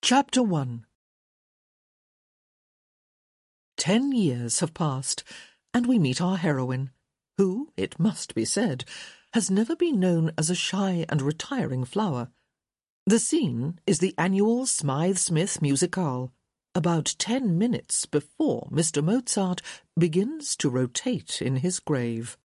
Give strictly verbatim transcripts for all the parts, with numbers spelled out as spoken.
Chapter one. Ten years have passed, and we meet our heroine, who, it must be said, has never been known as a shy and retiring flower. The scene is the annual Smythe-Smith Musicale, about ten minutes before Mister Mozart begins to rotate in his grave.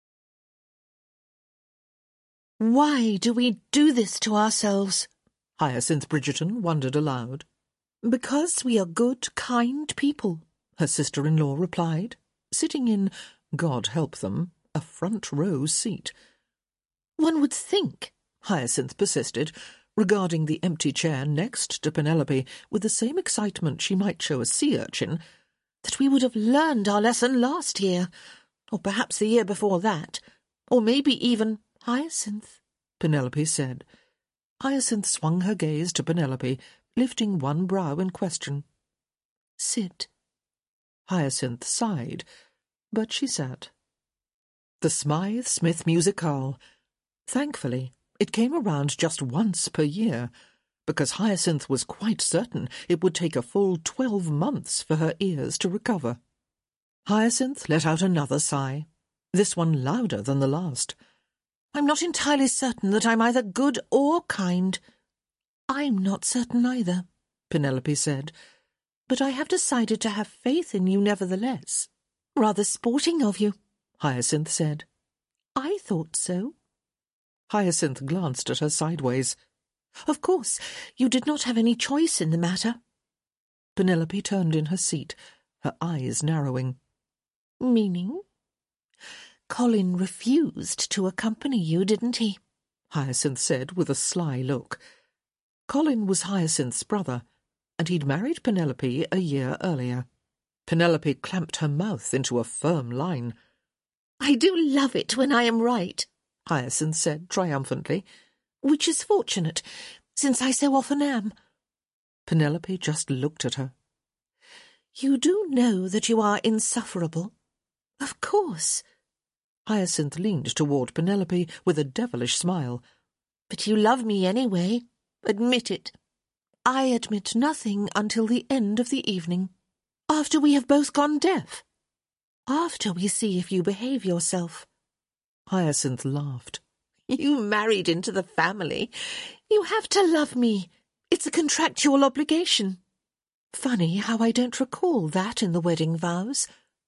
Why do we do this to ourselves? Hyacinth Bridgerton wondered aloud. Because we are good, kind people, her sister-in-law replied, sitting in, God help them, a front-row seat. One would think, Hyacinth persisted, regarding the empty chair next to Penelope with the same excitement she might show a sea urchin, that we would have learned our lesson last year, or perhaps the year before that, or maybe even Hyacinth, Penelope said. Hyacinth swung her gaze to Penelope, lifting one brow in question. Sit. Hyacinth sighed, but she sat. The Smythe-Smith Musicale. Thankfully, it came around just once per year, because Hyacinth was quite certain it would take a full twelve months for her ears to recover. Hyacinth let out another sigh, this one louder than the last. I'm not entirely certain that I'm either good or kind. I'm not certain either, Penelope said, but I have decided to have faith in you nevertheless. Rather sporting of you, Hyacinth said. I thought so. Hyacinth glanced at her sideways. Of course, you did not have any choice in the matter. Penelope turned in her seat, her eyes narrowing. Meaning? Colin refused to accompany you, didn't he? Hyacinth said with a sly look. Colin was Hyacinth's brother, and he'd married Penelope a year earlier. Penelope clamped her mouth into a firm line. I do love it when I am right, Hyacinth said triumphantly. Which is fortunate, since I so often am. Penelope just looked at her. You do know that you are insufferable? Of course. Hyacinth leaned toward Penelope with a devilish smile. But you love me anyway. Admit it. I admit nothing until the end of the evening. After we have both gone deaf. After we see if you behave yourself. Hyacinth laughed. You married into the family. You have to love me. It's a contractual obligation. Funny how I don't recall that in the wedding vows.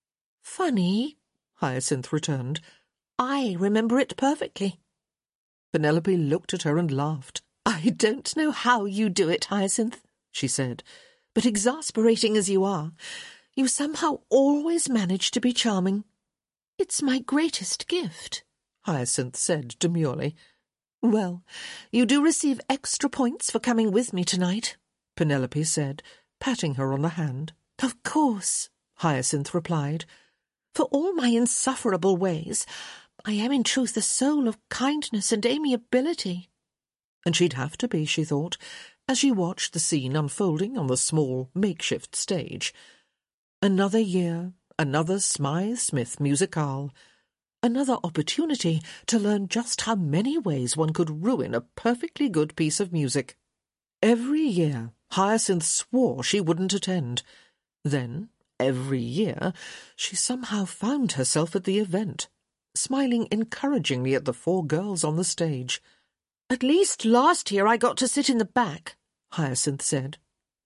Funny, Hyacinth returned. I remember it perfectly. Penelope looked at her and laughed. I don't know how you do it, Hyacinth, she said, but exasperating as you are, you somehow always manage to be charming. It's my greatest gift, Hyacinth said demurely. Well, you do receive extra points for coming with me tonight, Penelope said, patting her on the hand. Of course, Hyacinth replied. For all my insufferable ways, I am in truth a soul of kindness and amiability. And she'd have to be, she thought, as she watched the scene unfolding on the small, makeshift stage. Another year, another Smythe-Smith Musicale, another opportunity to learn just how many ways one could ruin a perfectly good piece of music. Every year, Hyacinth swore she wouldn't attend. Then, every year, she somehow found herself at the event, smiling encouragingly at the four girls on the stage. At least last year I got to sit in the back, Hyacinth said.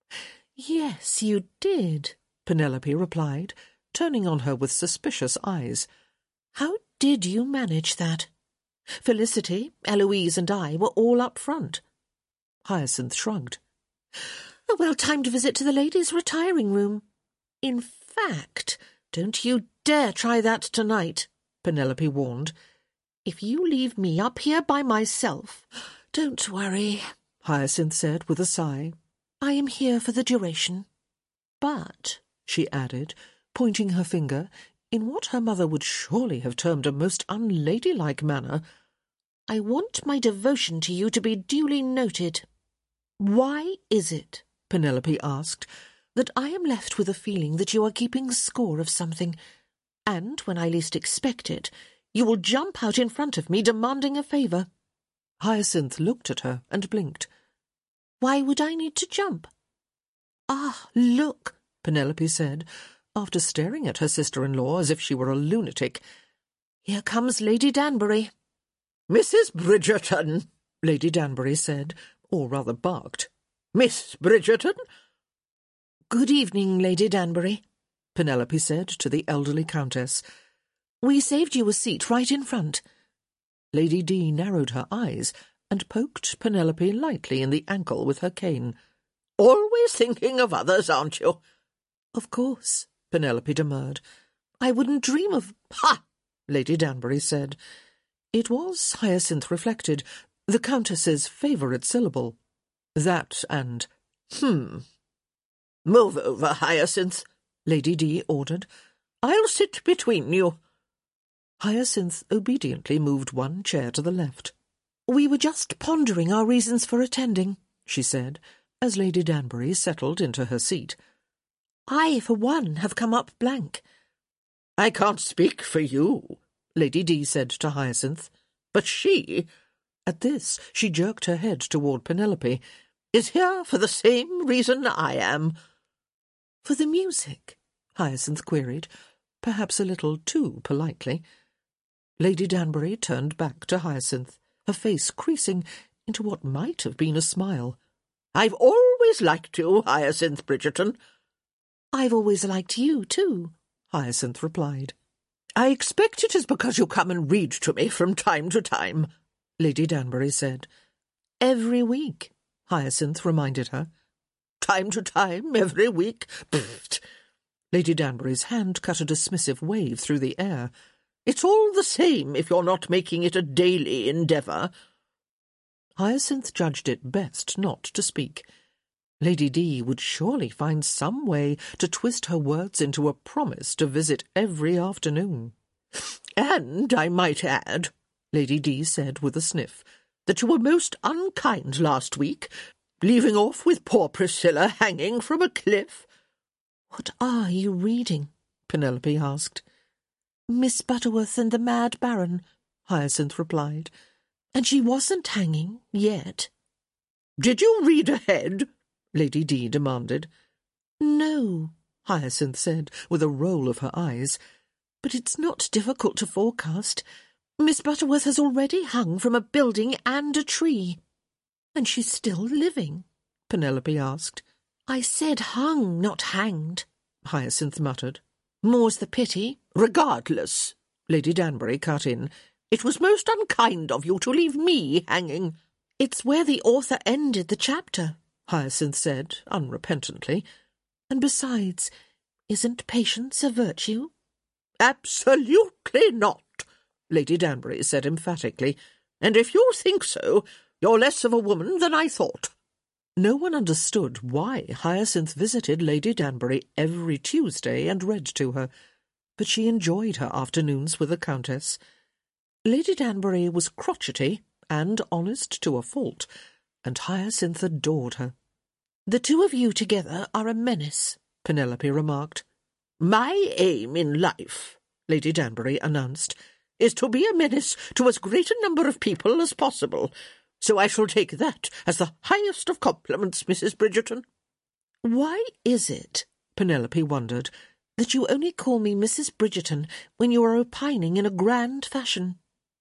Yes, you did, Penelope replied, turning on her with suspicious eyes. How did you manage that? Felicity, Eloise and I were all up front. Hyacinth shrugged. A well-timed visit to the ladies' retiring room. In fact, don't you dare try that tonight, Penelope warned. If you leave me up here by myself... Don't worry, Hyacinth said with a sigh. I am here for the duration. But, she added, pointing her finger, in what her mother would surely have termed a most unladylike manner, I want my devotion to you to be duly noted. Why is it, Penelope asked, that I am left with a feeling that you are keeping score of something, and when I least expect it, you will jump out in front of me demanding a favour? Hyacinth looked at her and blinked. Why would I need to jump? Ah, look, Penelope said, after staring at her sister-in-law as if she were a lunatic. Here comes Lady Danbury. Missus Bridgerton, Lady Danbury said, or rather barked. Miss Bridgerton? Good evening, Lady Danbury, Penelope said to the elderly countess. We saved you a seat right in front. Lady D narrowed her eyes and poked Penelope lightly in the ankle with her cane. Always thinking of others, aren't you? Of course, Penelope demurred. I wouldn't dream of... Ha! Lady Danbury said. It was, Hyacinth reflected, the Countess's favourite syllable. That and hmm. Move over, Hyacinth, Lady D ordered. I'll sit between you. Hyacinth obediently moved one chair to the left. We were just pondering our reasons for attending, she said, as Lady Danbury settled into her seat. I, for one, have come up blank. I can't speak for you, Lady D said to Hyacinth, but she, at this she jerked her head toward Penelope, is here for the same reason I am. For the music? Hyacinth queried, perhaps a little too politely. Lady Danbury turned back to Hyacinth, her face creasing into what might have been a smile. I've always liked you, Hyacinth Bridgerton. I've always liked you, too, Hyacinth replied. I expect it is because you come and read to me from time to time, Lady Danbury said. Every week, Hyacinth reminded her. Time to time, every week? Pfft. Lady Danbury's hand cut a dismissive wave through the air. It's all the same if you're not making it a daily endeavour. Hyacinth judged it best not to speak. Lady D would surely find some way to twist her words into a promise to visit every afternoon. And I might add, Lady D said with a sniff, that you were most unkind last week, leaving off with poor Priscilla hanging from a cliff. What are you reading? Penelope asked. Miss Butterworth and the Mad Baron, Hyacinth replied. And she wasn't hanging yet. Did you read ahead? Lady D demanded. No, Hyacinth said, with a roll of her eyes. But it's not difficult to forecast. Miss Butterworth has already hung from a building and a tree. And she's still living? Penelope asked. I said hung, not hanged, Hyacinth muttered. More's the pity. Regardless, Lady Danbury cut in, it was most unkind of you to leave me hanging. It's where the author ended the chapter, Hyacinth said, unrepentantly. And besides, isn't patience a virtue? Absolutely not, Lady Danbury said emphatically. And if you think so, you're less of a woman than I thought. No one understood why Hyacinth visited Lady Danbury every Tuesday and read to her, but she enjoyed her afternoons with the Countess. Lady Danbury was crotchety and honest to a fault, and Hyacinth adored her. The two of you together are a menace, Penelope remarked. My aim in life, Lady Danbury announced, is to be a menace to as great a number of people as possible, so I shall take that as the highest of compliments, Missus Bridgerton. Why is it, Penelope wondered, that you only call me Missus Bridgerton when you are opining in a grand fashion?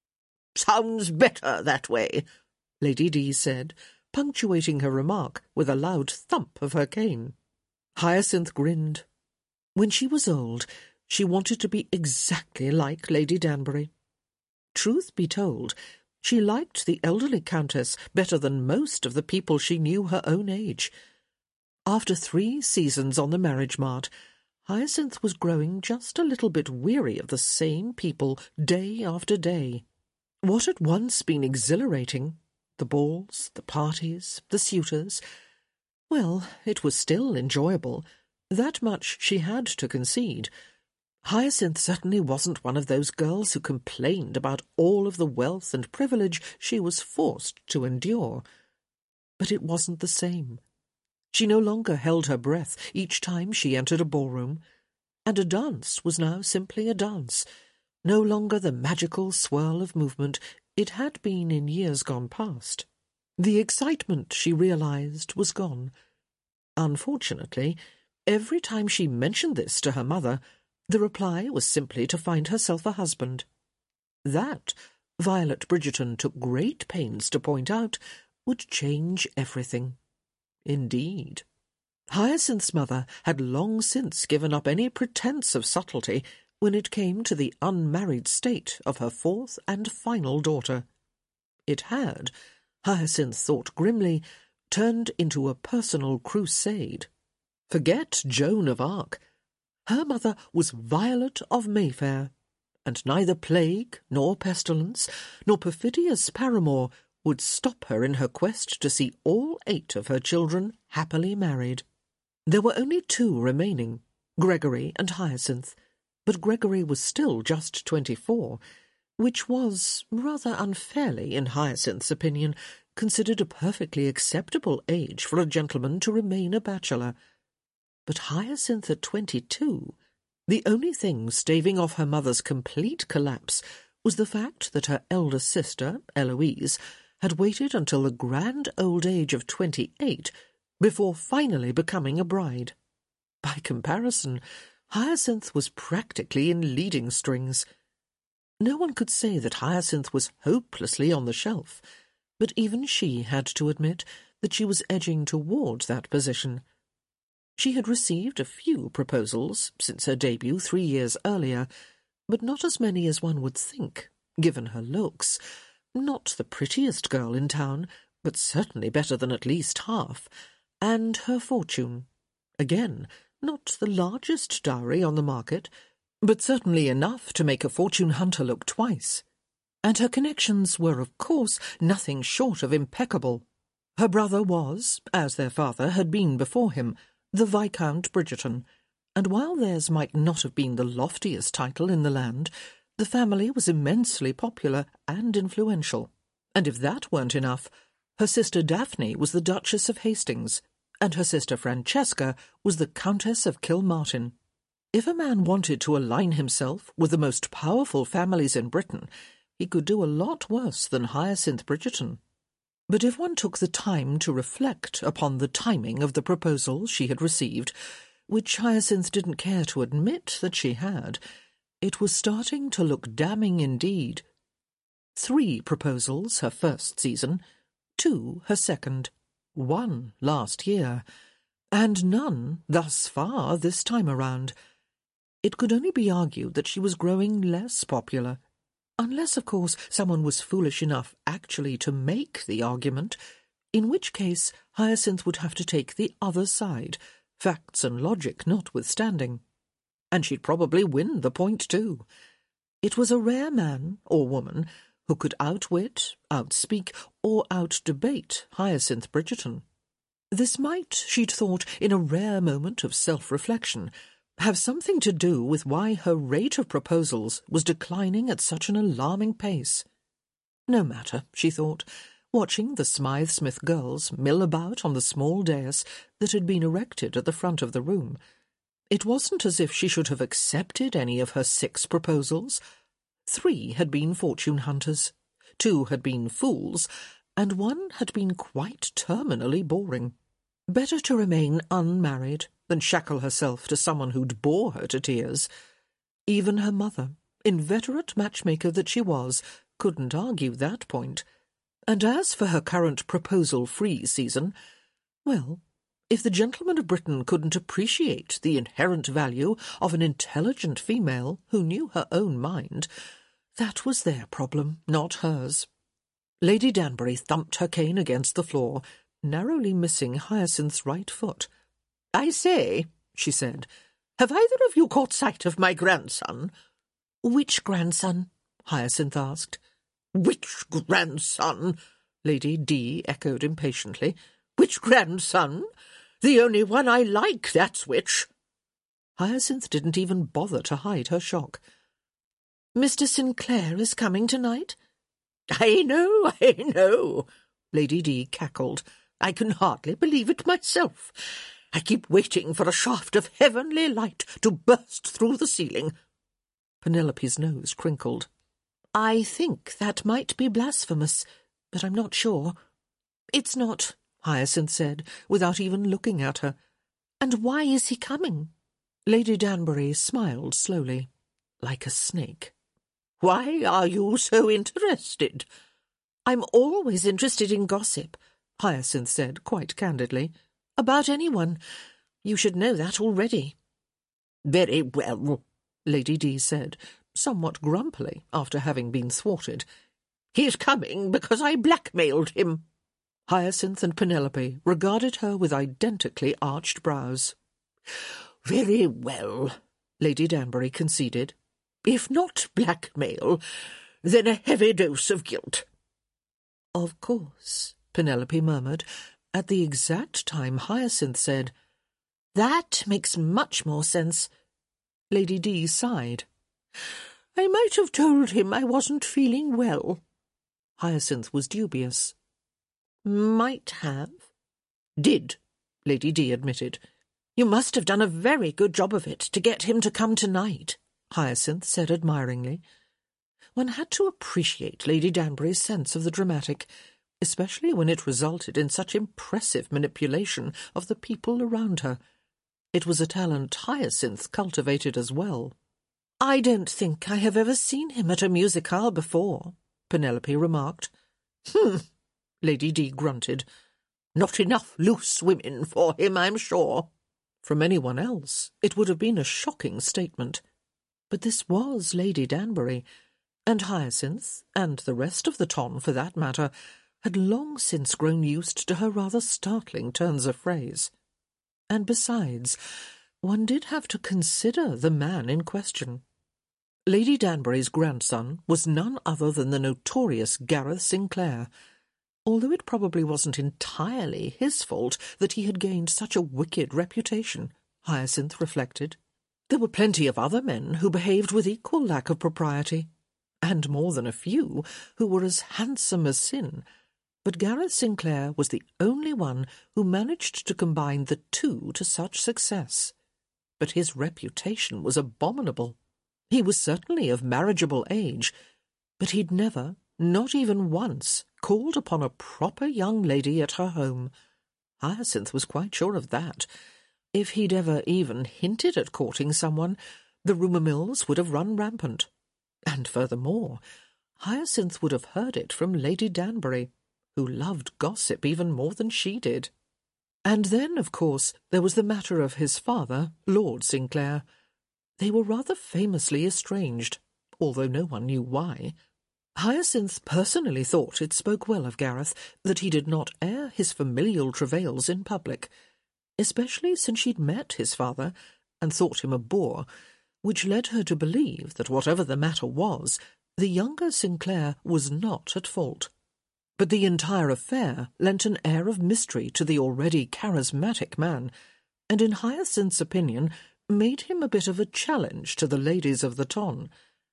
Sounds better that way, Lady D said, punctuating her remark with a loud thump of her cane. Hyacinth grinned. When she was old, she wanted to be exactly like Lady Danbury. Truth be told, she liked the elderly Countess better than most of the people she knew her own age. After three seasons on the marriage mart, Hyacinth was growing just a little bit weary of the same people day after day. What had once been exhilarating, the balls, the parties, the suitors, well, it was still enjoyable. That much she had to concede. Hyacinth certainly wasn't one of those girls who complained about all of the wealth and privilege she was forced to endure. But it wasn't the same. She no longer held her breath each time she entered a ballroom, and a dance was now simply a dance, no longer the magical swirl of movement it had been in years gone past. The excitement, she realized, was gone. Unfortunately, every time she mentioned this to her mother, the reply was simply to find herself a husband. That, Violet Bridgerton took great pains to point out, would change everything. Indeed. Hyacinth's mother had long since given up any pretence of subtlety when it came to the unmarried state of her fourth and final daughter. It had, Hyacinth thought grimly, turned into a personal crusade. Forget Joan of Arc. Her mother was Violet of Mayfair, and neither plague, nor pestilence, nor perfidious paramour would stop her in her quest to see all eight of her children happily married. There were only two remaining, Gregory and Hyacinth, but Gregory was still just twenty-four, which was, rather unfairly in Hyacinth's opinion, considered a perfectly acceptable age for a gentleman to remain a bachelor. But Hyacinth at twenty-two, the only thing staving off her mother's complete collapse was the fact that her elder sister, Eloise, had waited until the grand old age of twenty-eight before finally becoming a bride. By comparison, Hyacinth was practically in leading strings. No one could say that Hyacinth was hopelessly on the shelf, but even she had to admit that she was edging toward that position. She had received a few proposals since her debut three years earlier, but not as many as one would think, given her looks. Not the prettiest girl in town, but certainly better than at least half, and her fortune. Again, not the largest dowry on the market, but certainly enough to make a fortune hunter look twice. And her connections were, of course, nothing short of impeccable. Her brother was, as their father had been before him, the Viscount Bridgerton, and while theirs might not have been the loftiest title in the land, the family was immensely popular and influential, and if that weren't enough, her sister Daphne was the Duchess of Hastings, and her sister Francesca was the Countess of Kilmartin. If a man wanted to align himself with the most powerful families in Britain, he could do a lot worse than Hyacinth Bridgerton. But if one took the time to reflect upon the timing of the proposals she had received, which Hyacinth didn't care to admit that she had, it was starting to look damning indeed. Three proposals her first season, two her second, one last year, and none thus far this time around. It could only be argued that she was growing less popular, unless, of course, someone was foolish enough actually to make the argument, in which case Hyacinth would have to take the other side, facts and logic notwithstanding. And she'd probably win the point too. It was a rare man or woman who could outwit, outspeak, or outdebate Hyacinth Bridgerton. This might, she'd thought, in a rare moment of self-reflection, have something to do with why her rate of proposals was declining at such an alarming pace. No matter, she thought, watching the Smythe-Smith girls mill about on the small dais that had been erected at the front of the room. It wasn't as if she should have accepted any of her six proposals. Three had been fortune hunters, two had been fools, and one had been quite terminally boring. Better to remain unmarried than shackle herself to someone who'd bore her to tears. Even her mother, inveterate matchmaker that she was, couldn't argue that point. And as for her current proposal-free season, well, if the gentlemen of Britain couldn't appreciate the inherent value of an intelligent female who knew her own mind, that was their problem, not hers. Lady Danbury thumped her cane against the floor, narrowly missing Hyacinth's right foot. "I say," she said, "have either of you caught sight of my grandson?" "Which grandson?" Hyacinth asked. "Which grandson?" Lady D echoed impatiently. "Which grandson? The only one I like, that's which." Hyacinth didn't even bother to hide her shock. "Mister Sinclair is coming tonight?" "I know, I know," Lady D cackled. "I can hardly believe it myself. I keep waiting for a shaft of heavenly light to burst through the ceiling." Penelope's nose crinkled. "I think that might be blasphemous, but I'm not sure." "It's not," Hyacinth said, without even looking at her. And why is he coming? Lady Danbury smiled slowly, like a snake. Why are you so interested? I'm always interested in gossip, Hyacinth said quite candidly. About anyone. You should know that already. Very well, Lady Di said, somewhat grumpily after having been thwarted. He's coming because I blackmailed him. Hyacinth and Penelope regarded her with identically arched brows. Very well, Lady Danbury conceded. If not blackmail, then a heavy dose of guilt. Of course, Penelope murmured, at the exact time Hyacinth said, That makes much more sense. Lady Di sighed. I might have told him I wasn't feeling well. Hyacinth was dubious. Might have. Did, Lady Di admitted. You must have done a very good job of it to get him to come tonight, Hyacinth said admiringly. One had to appreciate Lady Danbury's sense of the dramatic, especially when it resulted in such impressive manipulation of the people around her. It was a talent Hyacinth cultivated as well. I don't think I have ever seen him at a musicale before, Penelope remarked. Hmm, Lady Di grunted. Not enough loose women for him, I'm sure. From anyone else, it would have been a shocking statement. But this was Lady Danbury, and Hyacinth, and the rest of the ton for that matter, had long since grown used to her rather startling turns of phrase. And besides, one did have to consider the man in question. Lady Danbury's grandson was none other than the notorious Gareth Sinclair, although it probably wasn't entirely his fault that he had gained such a wicked reputation, Hyacinth reflected. There were plenty of other men who behaved with equal lack of propriety, and more than a few who were as handsome as sin, but Gareth Sinclair was the only one who managed to combine the two to such success. But his reputation was abominable. He was certainly of marriageable age, but he'd never, not even once, called upon a proper young lady at her home. Hyacinth was quite sure of that. If he'd ever even hinted at courting someone, the rumour mills would have run rampant. And furthermore, Hyacinth would have heard it from Lady Danbury, who loved gossip even more than she did. And then, of course, there was the matter of his father, Lord Sinclair. They were rather famously estranged, although no one knew why. Hyacinth personally thought it spoke well of Gareth that he did not air his familial travails in public, especially since she'd met his father and thought him a bore, which led her to believe that whatever the matter was, the younger Sinclair was not at fault. But the entire affair lent an air of mystery to the already charismatic man, and in Hyacinth's opinion made him a bit of a challenge to the ladies of the ton.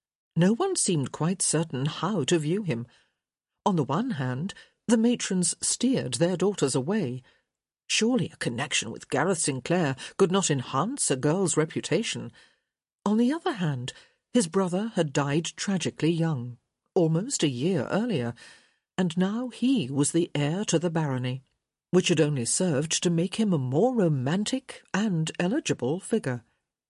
No one seemed quite certain how to view him. On the one hand, the matrons steered their daughters away. Surely a connection with Gareth Sinclair could not enhance a girl's reputation. On the other hand, his brother had died tragically young, almost a year earlier, and now he was the heir to the barony, which had only served to make him a more romantic and eligible figure.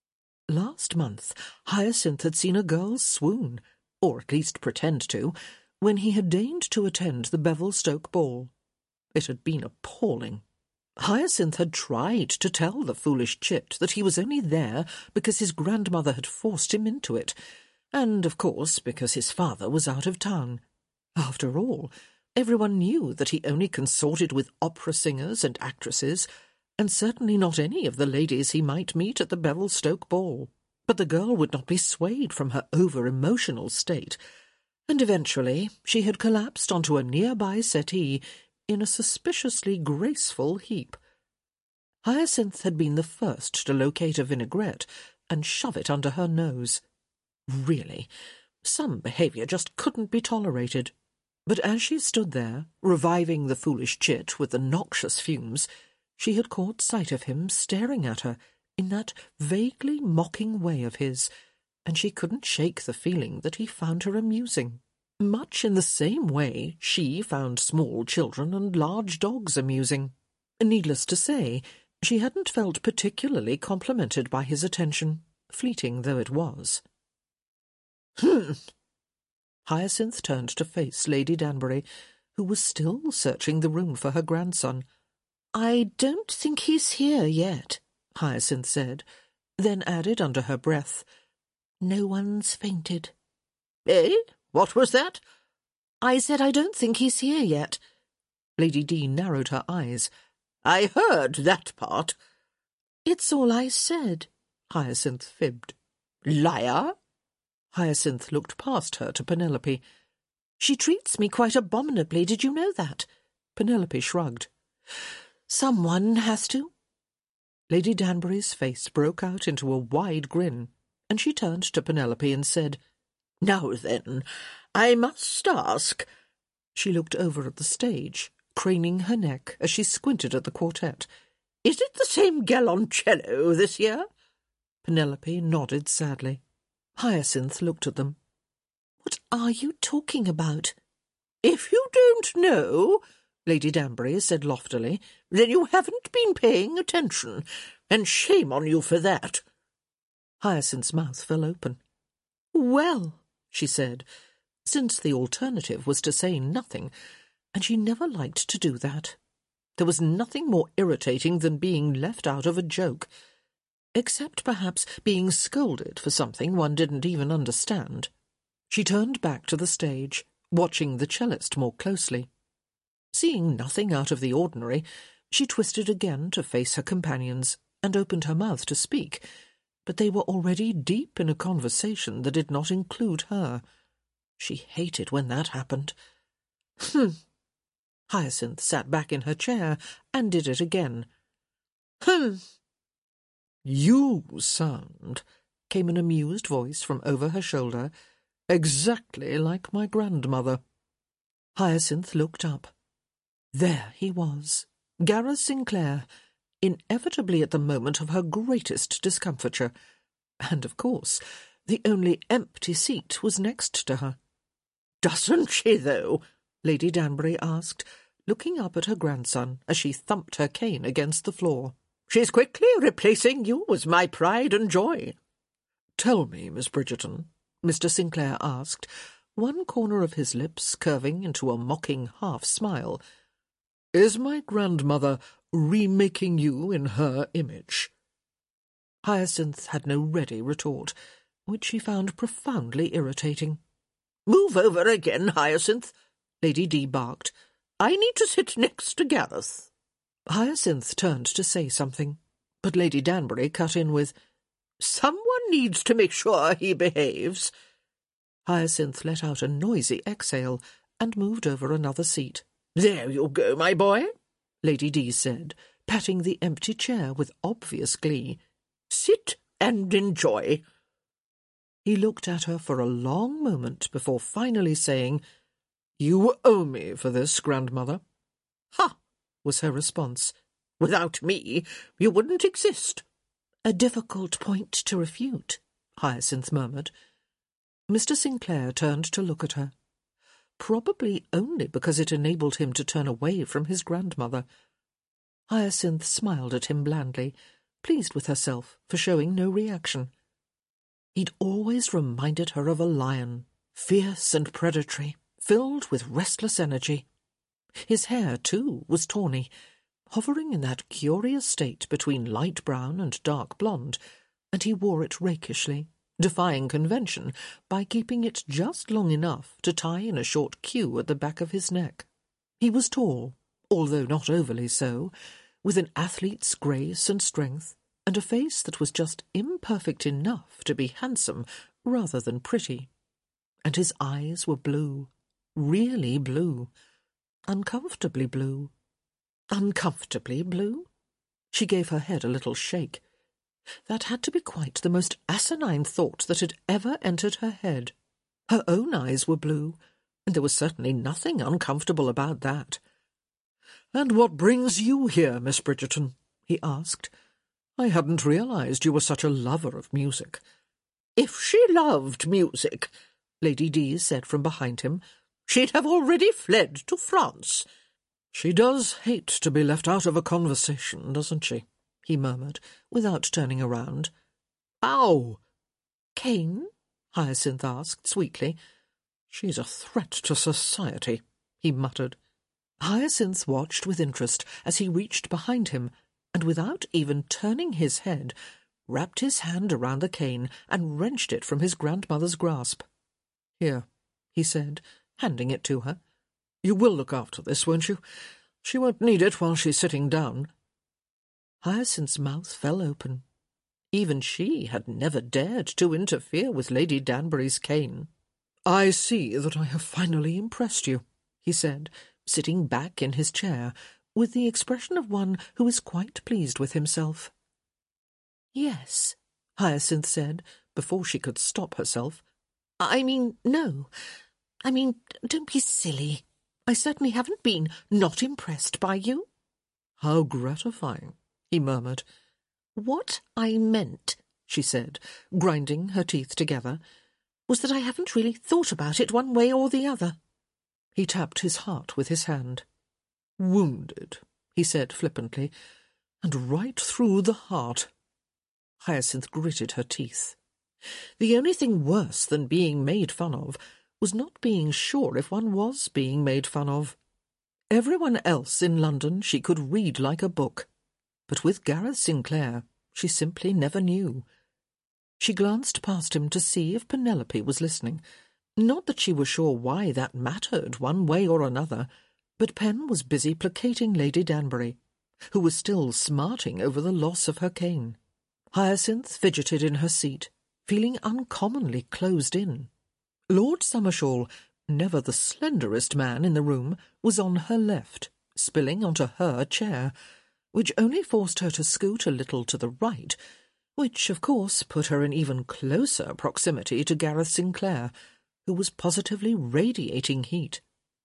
Last month, Hyacinth had seen a girl swoon, or at least pretend to, when he had deigned to attend the Bevilstoke ball. It had been appalling. Hyacinth had tried to tell the foolish chit that he was only there because his grandmother had forced him into it, and, of course, because his father was out of town. After all, everyone knew that he only consorted with opera singers and actresses, and certainly not any of the ladies he might meet at the Bevilstoke ball. But the girl would not be swayed from her over-emotional state, and eventually she had collapsed onto a nearby settee in a suspiciously graceful heap. Hyacinth had been the first to locate a vinaigrette and shove it under her nose. Really, some behaviour just couldn't be tolerated. But as she stood there, reviving the foolish chit with the noxious fumes, she had caught sight of him staring at her in that vaguely mocking way of his, and she couldn't shake the feeling that he found her amusing, much in the same way she found small children and large dogs amusing. Needless to say, She hadn't felt particularly complimented by his attention, fleeting though it was. Hmm. Hyacinth turned to face Lady Danbury, who was still searching the room for her grandson. I don't think he's here yet, Hyacinth said, then added under her breath, No one's fainted. Eh? What was that? I said I don't think he's here yet. Lady D narrowed her eyes. I heard that part. It's all I said, Hyacinth fibbed. Liar? Hyacinth looked past her to Penelope. She treats me quite abominably, did you know that? Penelope shrugged. Someone has to. Lady Danbury's face broke out into a wide grin, and she turned to Penelope and said, Now then, I must ask. She looked over at the stage, craning her neck as she squinted at the quartet. Is it the same galoncello this year? Penelope nodded sadly. Hyacinth looked at them. What are you talking about? If you don't know, Lady Danbury said loftily, then you haven't been paying attention, and shame on you for that. Hyacinth's mouth fell open. Well, she said, since the alternative was to say nothing, and she never liked to do that. There was nothing more irritating than being left out of a joke, except perhaps being scolded for something one didn't even understand. She turned back to the stage, watching the cellist more closely. Seeing nothing out of the ordinary, she twisted again to face her companions and opened her mouth to speak, but they were already deep in a conversation that did not include her. She hated when that happened. Hmm. Hyacinth sat back in her chair and did it again. Hmm. You sound, came an amused voice from over her shoulder, exactly like my grandmother. Hyacinth looked up. There he was, Gareth Sinclair, inevitably at the moment of her greatest discomfiture, and, of course, the only empty seat was next to her. Doesn't she, though? Lady Danbury asked, looking up at her grandson as she thumped her cane against the floor. She's quickly replacing you as my pride and joy. Tell me, Miss Bridgerton, Mister Sinclair asked, one corner of his lips curving into a mocking half-smile, is my grandmother remaking you in her image? Hyacinth had no ready retort, which she found profoundly irritating. Move over again, Hyacinth, Lady D barked. I need to sit next to Gareth. Hyacinth turned to say something, but Lady Danbury cut in with, Someone needs to make sure he behaves. Hyacinth let out a noisy exhale and moved over another seat. There you go, my boy, Lady D said, patting the empty chair with obvious glee. Sit and enjoy. He looked at her for a long moment before finally saying, You owe me for this, grandmother. Ha! Was her response. Without me, you wouldn't exist. A difficult point to refute, Hyacinth murmured. Mister Sinclair turned to look at her, probably only because it enabled him to turn away from his grandmother. Hyacinth smiled at him blandly, pleased with herself for showing no reaction. He'd always reminded her of a lion, fierce and predatory, filled with restless energy. His hair, too, was tawny, hovering in that curious state between light brown and dark blonde, and he wore it rakishly, defying convention by keeping it just long enough to tie in a short queue at the back of his neck. He was tall, although not overly so, with an athlete's grace and strength, and a face that was just imperfect enough to be handsome rather than pretty. And his eyes were blue, really blue, uncomfortably blue. Uncomfortably blue? She gave her head a little shake. That had to be quite the most asinine thought that had ever entered her head. Her own eyes were blue, and there was certainly nothing uncomfortable about that. "And what brings you here, Miss Bridgerton?" he asked. "I hadn't realized you were such a lover of music." "If she loved music," Lady D said from behind him, "she'd have already fled to France." "She does hate to be left out of a conversation, doesn't she?" he murmured, without turning around. Ow! Cane? Hyacinth asked sweetly. She's a threat to society, he muttered. Hyacinth watched with interest as he reached behind him, and without even turning his head, wrapped his hand around the cane and wrenched it from his grandmother's grasp. Here, he said, handing it to her. You will look after this, won't you? She won't need it while she's sitting down. Hyacinth's mouth fell open. Even she had never dared to interfere with Lady Danbury's cane. I see that I have finally impressed you, he said, sitting back in his chair, with the expression of one who is quite pleased with himself. Yes, Hyacinth said, before she could stop herself. I mean, no. I mean, don't be silly. I certainly haven't been not impressed by you. How gratifying, he murmured. What I meant, she said, grinding her teeth together, was that I haven't really thought about it one way or the other. He tapped his heart with his hand. Wounded, he said flippantly, and right through the heart. Hyacinth gritted her teeth. The only thing worse than being made fun of was not being sure if one was being made fun of. Everyone else in London she could read like a book, but with Gareth Sinclair she simply never knew. She glanced past him to see if Penelope was listening. Not that she was sure why that mattered one way or another, but Pen was busy placating Lady Danbury, who was still smarting over the loss of her cane. Hyacinth fidgeted in her seat, feeling uncommonly closed in. Lord Summershaw, never the slenderest man in the room, was on her left, spilling onto her chair, which only forced her to scoot a little to the right, which, of course, put her in even closer proximity to Gareth Sinclair, who was positively radiating heat.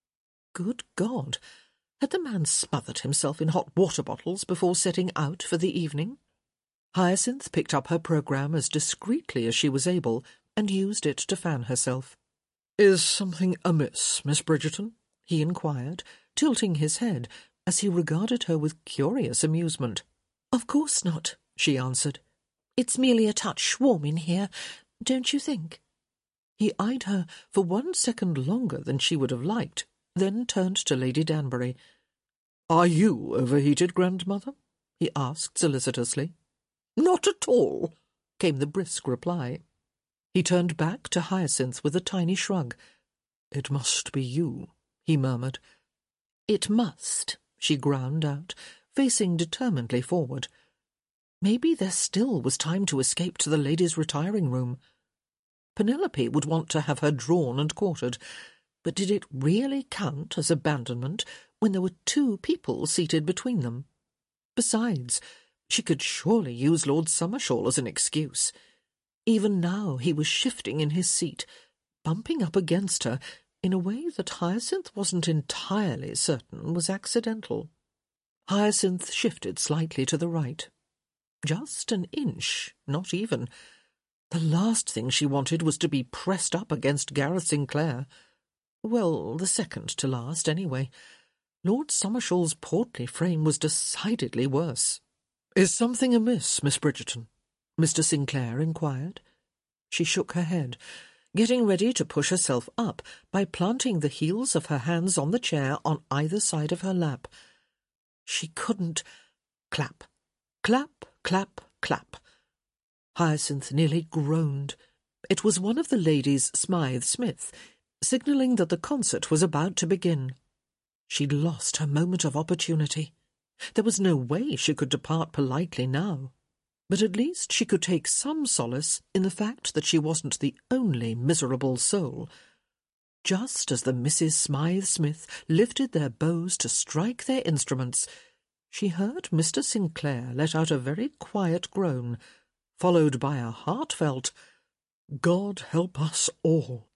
Good God! Had the man smothered himself in hot water bottles before setting out for the evening? Hyacinth picked up her programme as discreetly as she was able and used it to fan herself. "Is something amiss, Miss Bridgerton?" he inquired, tilting his head as he regarded her with curious amusement. "Of course not," she answered. "It's merely a touch warm in here, don't you think?" He eyed her for one second longer than she would have liked, then turned to Lady Danbury. "Are you overheated, grandmother?" he asked solicitously. "Not at all," came the brisk reply. He turned back to Hyacinth with a tiny shrug. "It must be you," he murmured. "It must," she ground out, facing determinedly forward. Maybe there still was time to escape to the ladies' retiring room. Penelope would want to have her drawn and quartered, but did it really count as abandonment when there were two people seated between them? Besides, she could surely use Lord Summershaw as an excuse. Even now he was shifting in his seat, bumping up against her in a way that Hyacinth wasn't entirely certain was accidental. Hyacinth shifted slightly to the right. Just an inch, not even. The last thing she wanted was to be pressed up against Gareth Sinclair. Well, the second to last, anyway. Lord Summershaw's portly frame was decidedly worse. "Is something amiss, Miss Bridgerton?" Mister Sinclair inquired. She shook her head, getting ready to push herself up by planting the heels of her hands on the chair on either side of her lap. She couldn't... Clap, clap, clap, clap. Hyacinth nearly groaned. It was one of the ladies, Smythe Smith, signalling that the concert was about to begin. She'd lost her moment of opportunity. There was no way she could depart politely now. But at least she could take some solace in the fact that she wasn't the only miserable soul. Just as the Misses Smythe Smith lifted their bows to strike their instruments, she heard Mister Sinclair let out a very quiet groan, followed by a heartfelt, "God help us all."